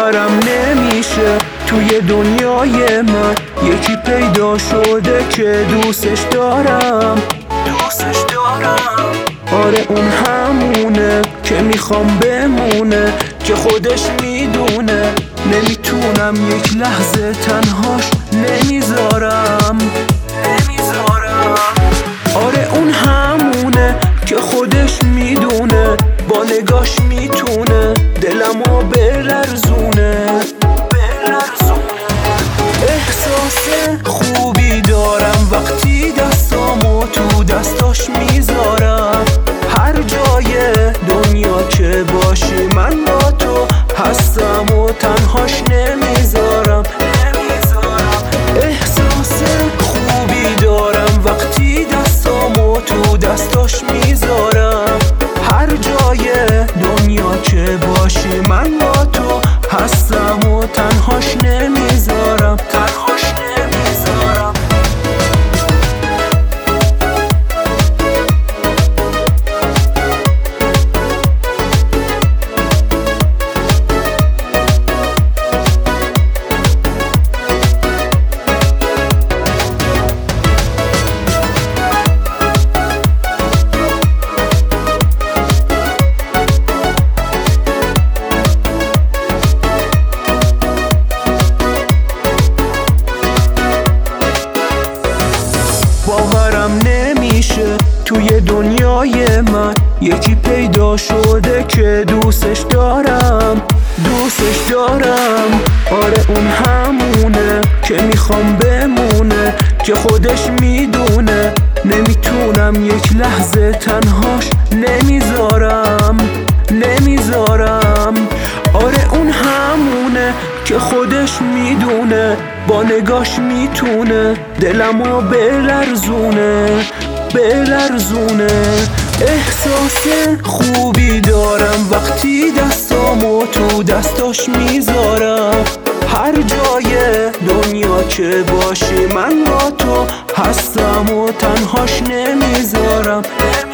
باورم نمیشه توی دنیای من یکی پیدا شده که دوستش دارم. آره اون همونه که میخوام بمونه، که خودش میدونه نمیتونم یک لحظه تنهاش نمیذارم. آره اون همونه که خودش میدونه با نگاش میتونه دلمو بلرزونه. احساس خوبی دارم وقتی دستامو تو دستاش میذارم. هر جای دنیا که باشی من با تو هستم و تنهاش نمیذارم. احساس خوبی دارم وقتی دستامو تو دستاش میذارم. هر جای دنیا که باشی من با تو هستم و تنهاش نمیذارم. باورم نمیشه توی دنیای من یکی پیدا شده که دوستش دارم. آره اون همونه که میخوام بمونه، که خودش میدونه نمیتونم یک لحظه تنهاش نمیذارم. آره اون همونه که خودش میدونه با نگاش میتونه دلمو بلرزونه. احساس خوبی دارم وقتی دستامو تو دستاش میذارم. هر جای دنیا که باشی من با تو هستم و تنهاش نمیذارم.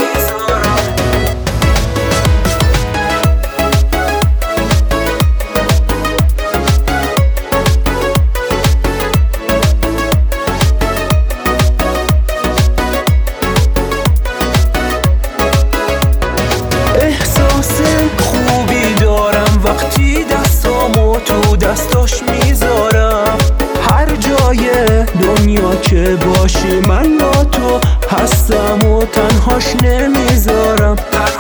خوبی دارم وقتی دستامو تو دستاش میذارم. هر جای دنیا که باشی من با تو هستم و تنهاش نمیذارم.